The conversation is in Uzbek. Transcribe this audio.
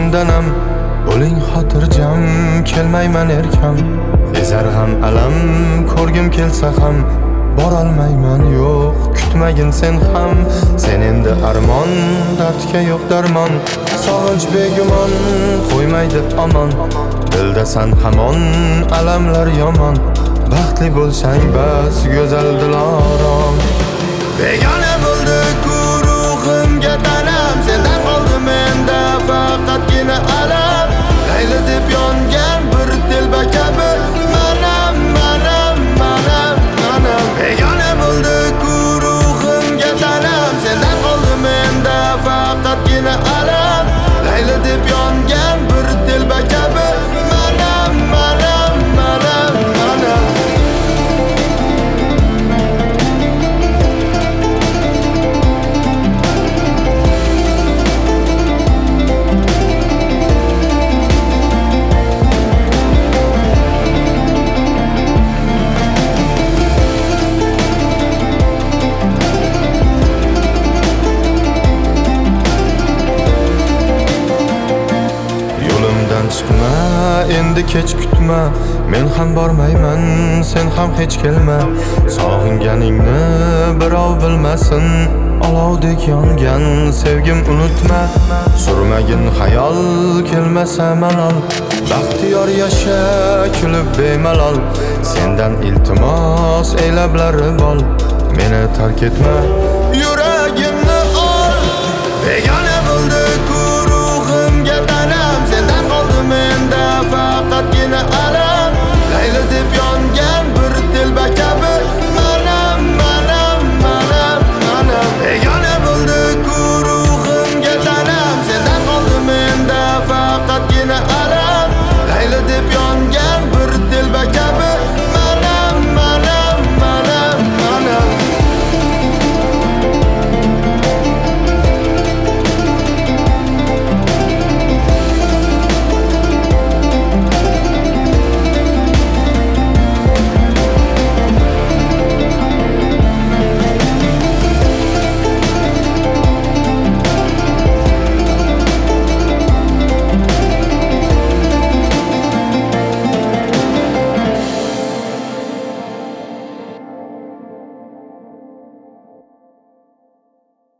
yo'limdanam bo'ling xotirjam, kelmayman erkam. Ezar g'am alam ko'rgim kelsa ham borolmayman, yo'q kutmagin sen ham. Sen endi armon, dardga yo'q darmon. Sog'inch begumon qo'ymaydi omon. Dildasan hamon, alamlar yomon. Baxtli bo'lsang bas, go'zal dilorom. Begona bo'ldi ruhimga tanam, sendan qoldi menda faqatgina alam. Layli deb yongan bir telba kabi manam, manam, manam, manam. Begona bo'ldi ruhimga tanam, sendan qoldi menda faqatgina alam. Layli deb yongan bir telba kabi manam, manam, manam, manam. Chiqma, endi kech kutma, men ham bormayman, sen ham hech kelma. Sog'inganingni birov bilmasin, olovdek yongan sevgim unutma. Surmagin xayol, kelmasa malol, baxtiyor yasha, kulib bemalol. Sendan iltimos, ey lablari bol, meni tark etma, yuragimni ol.